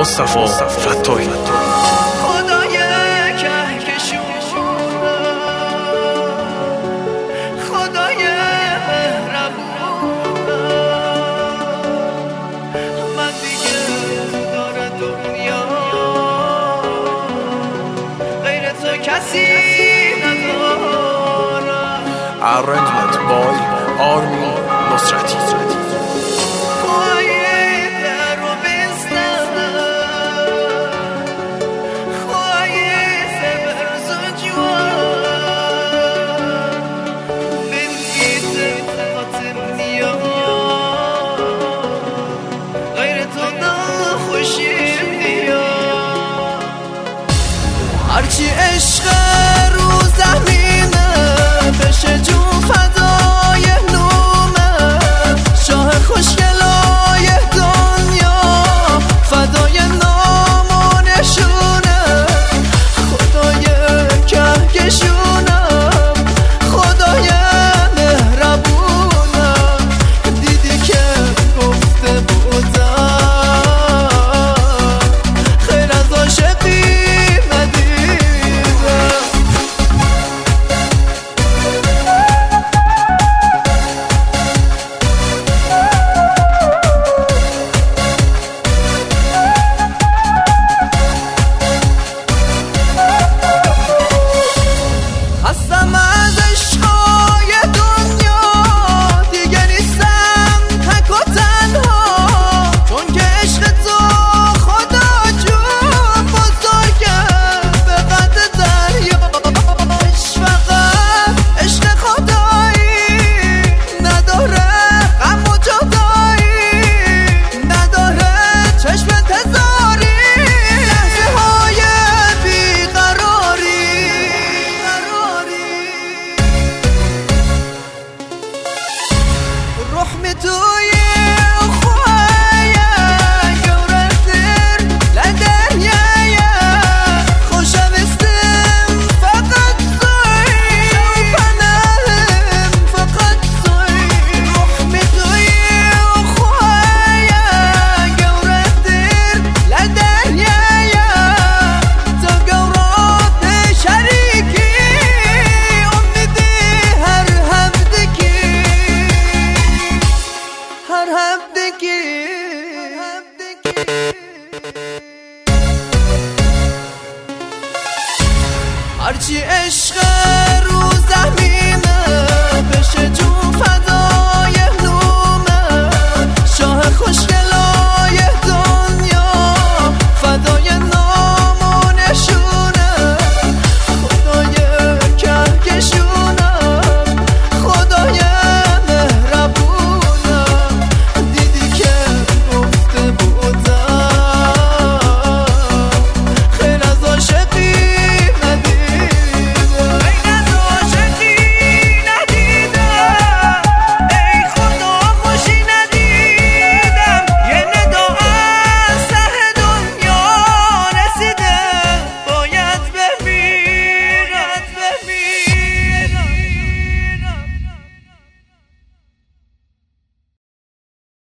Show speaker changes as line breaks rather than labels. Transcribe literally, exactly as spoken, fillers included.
مصطفی فتاحی.
خدای کهکشون، خدای مهربون، من دیگه دار دنیا غیر تو کسی ندارم.
Arrangement by Army نصرتی.
هرچی عشق رو زمینه بشه جون فدای نومه، شاه خوشگلای دنیا فدای نام و نشونه. خدای کهکشونم، خدای مهربونم، دیدی که گفته بودم خیر از عاشقی رحمة توی خواه گورتر لدنیا خوشم استم فقط توی پناهم فقط توی. رحمة توی خواه گورتر لدنیا تا گورات شریکی امیدی هر هفدکی هر هفدکی هرچی عشق رو